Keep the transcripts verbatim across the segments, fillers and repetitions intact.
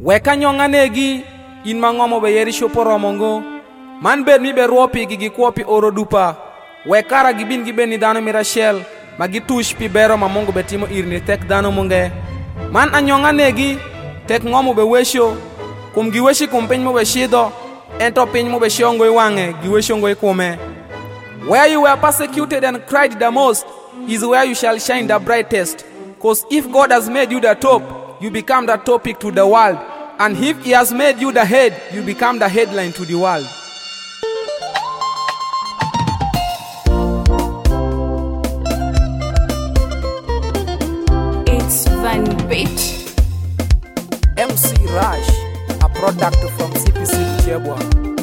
Weka nyonganegi in mangomo be yeri shoporomongo man bed mi be ropi gi gikwopi oro dupa wekara gibin giben ni dano mirachel magitush pi bero mamongo betimo irni tek dano munge man anyonganegi tek ngomo be wesho kum giweshi kum piny mo be shido ento piny mo be shongo iwange giweshongo ikume. Where you were persecuted and cried the most is where you shall shine the brightest. Cause if God has made you the top, you become the topic to the world. And if he has made you the head, you become the headline to the world. It's Van Beat. M C Rush, a product from C P C Chebwa.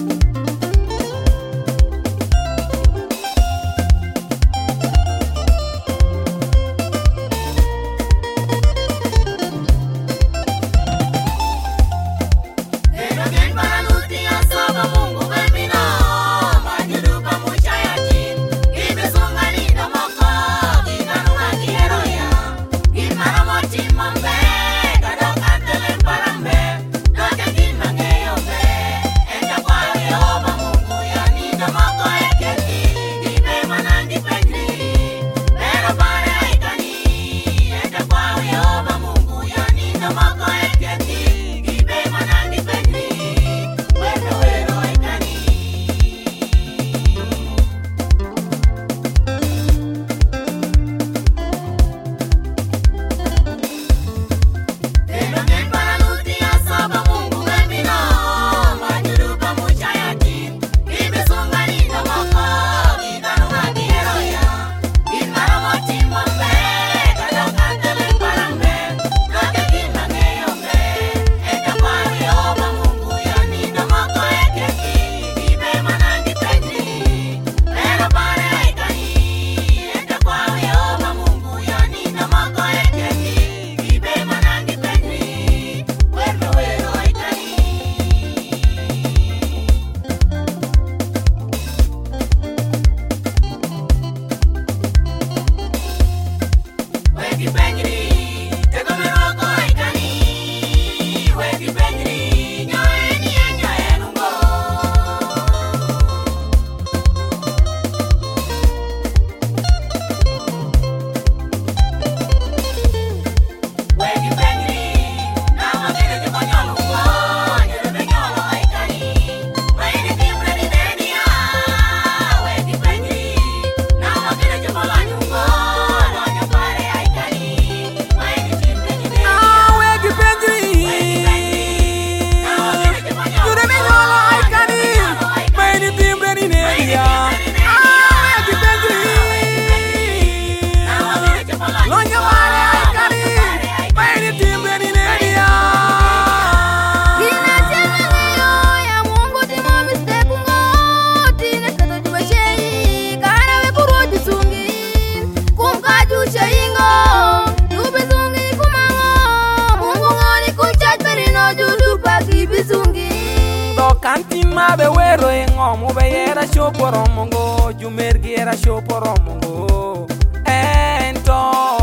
Kantima be wero engomo be yera shoporomongo jumergi era shoporomongo ento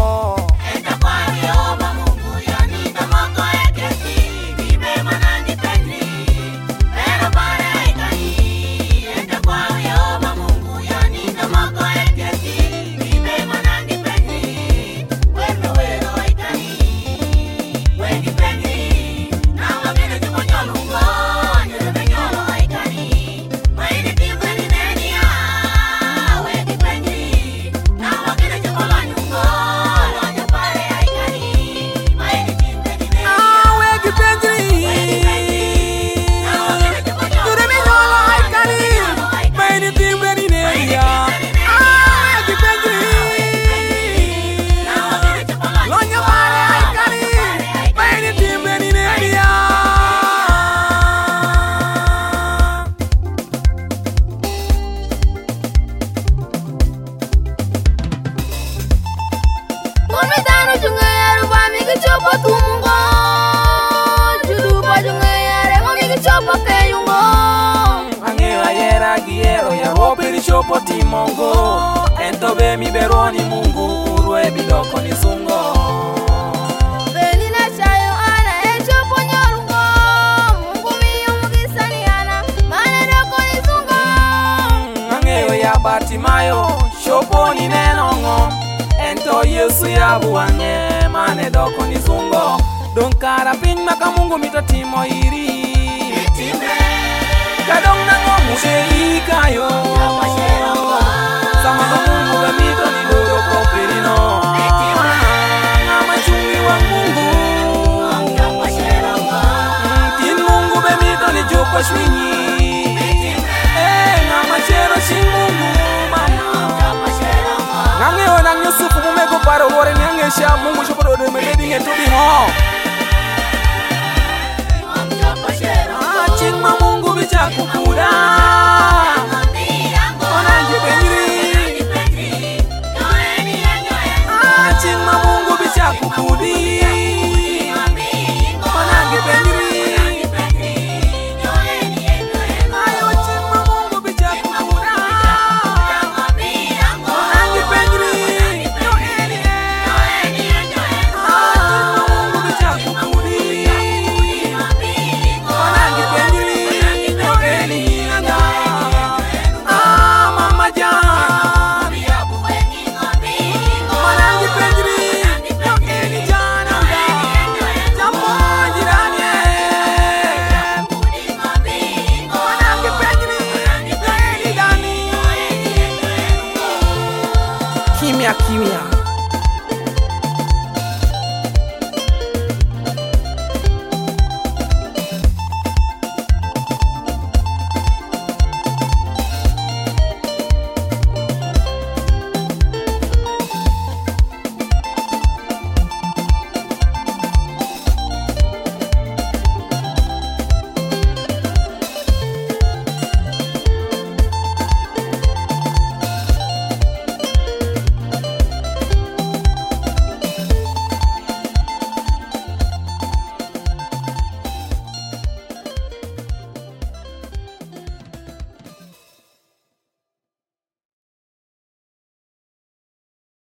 chopo timongo ento be mi beroni mungu urwe bidoko ni sungo Belina chayo ana e chopo nyarungo Batimayo shopo ni neno ngom ento Yesu ya buwange mane doko ni zungo don kara piny maka Mungu mitatimo iri kadong nango museri kayo sama ka Mungu bemito ni dodo kopirino ngama chungi wa Mungu tin Mungu bemito ni joko shwinyi eh ngama chero shin Mungu nange ona Yusufu mumego paro wore nange sha Mungu shopo dodo mededi ngeto bi ho chingma Mungu bicha kukura